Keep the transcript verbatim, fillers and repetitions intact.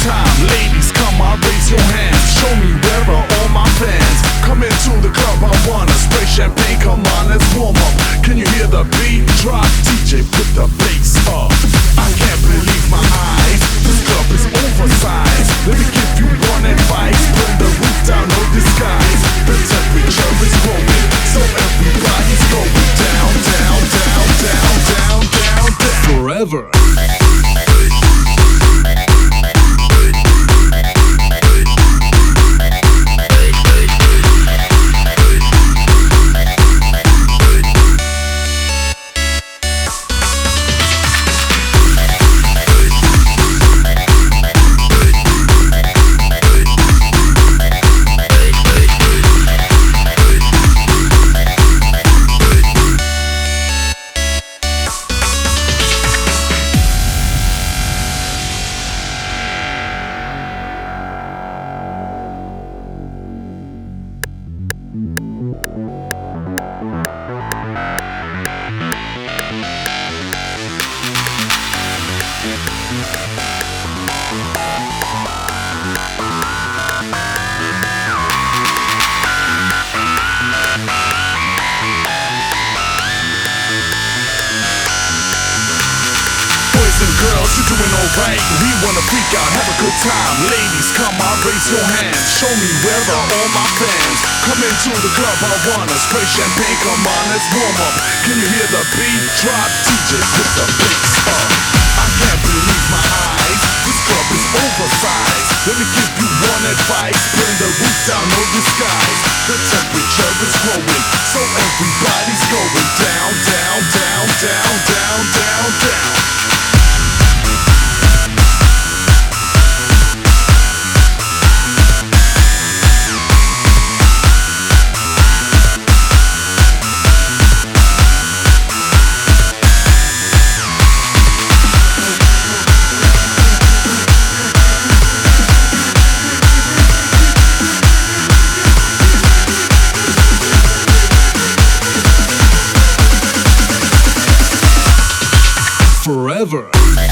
time. Ladies, come on, raise your hands. Show me where are all my fans. Come into the club, I wanna spray champagne. Come on, let's warm up. Can you hear the beat drop? D J, put the bass up. I can't believe my eyes. This club is oversized. Let me give you one advice. Bring the roof down, no disguise. The temperature is growing, so everybody's going down, down, down, down, down, down, down. Forever. Girls, you're doing alright. We wanna freak out, have a good time. Ladies, come on, raise your hands. Show me where are all my fans. Come into the club, I wanna spray champagne. Come on, let's warm up. Can you hear the beat drop? D J, put the bass up. I can't believe my eyes. This club is oversized. Let me give you one advice. Bring the roof down, no disguise. The temperature is growing, so everybody's going down, down, down, down, down, down, down. Forever.